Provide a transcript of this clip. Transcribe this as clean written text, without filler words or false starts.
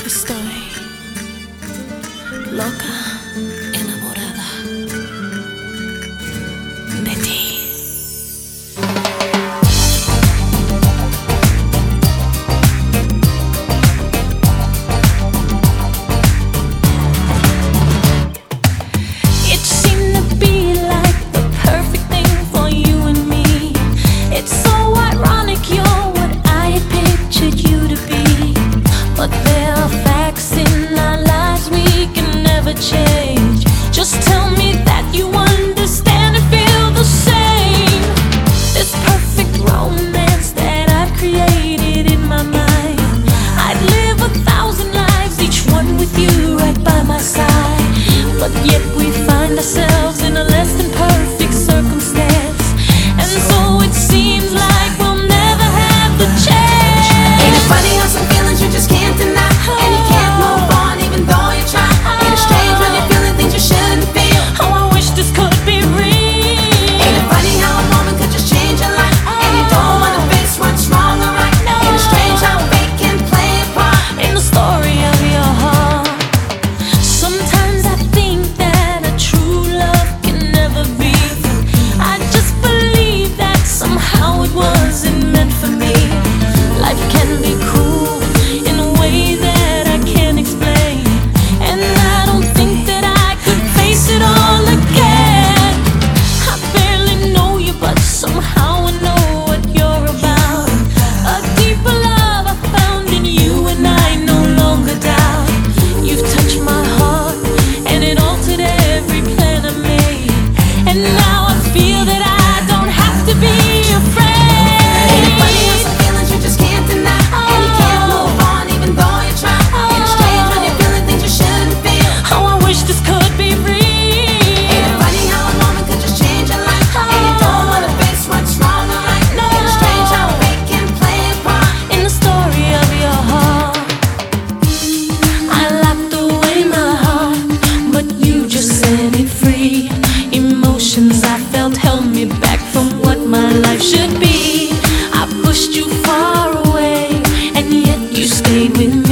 Estoy loca, enamorada de ti. It seemed to be like the perfect thing for you and me. It's so ironic you're what I had pictured you to be. But there are facts in our lives we can never change. Just tell me that you understand and feel the same. This perfect romance that I've created in my mind, I'd live 1,000 lives, each one with you right by my side. But yet we find ourselves in a less than perfect circumstance, and so it seems like we'll never have the chance. Ain't it funny how some feelings you just can't deny, and you can't move on even though you try. Ain't it strange when you're feeling things you shouldn't feel? Oh, I wish this could be real. Ain't it funny how a moment could just change your life, and you don't wanna face what's wrong or right? Ain't it strange how fate can play a part In the story of your heart, sometimes I think that a true love can never be. I just believe that somehow it wasn't meant for me. Life can be cruel in a way that I can't explain, and I don't think that I could face it all again. I barely know you, but somehow I know what you're about. A deeper love I found in you, and I no longer doubt. You've touched my heart, and it altered every plan I made, and now I feel that I don't have to be afraid. Ain't it funny how some feelings you just can't deny, and you can't move on even though you try? Ain't it strange when you're feeling things you shouldn't feel? Oh, I wish this could be real. Ain't it funny how a moment could just change your life, and you don't wanna face what's wrong or right? Ain't it strange how fate can play a part In the story of your heart, I locked away my heart, but you just set it free. Emotions I felt held me back from what my life should be. I pushed you far away, and yet you stayed with me.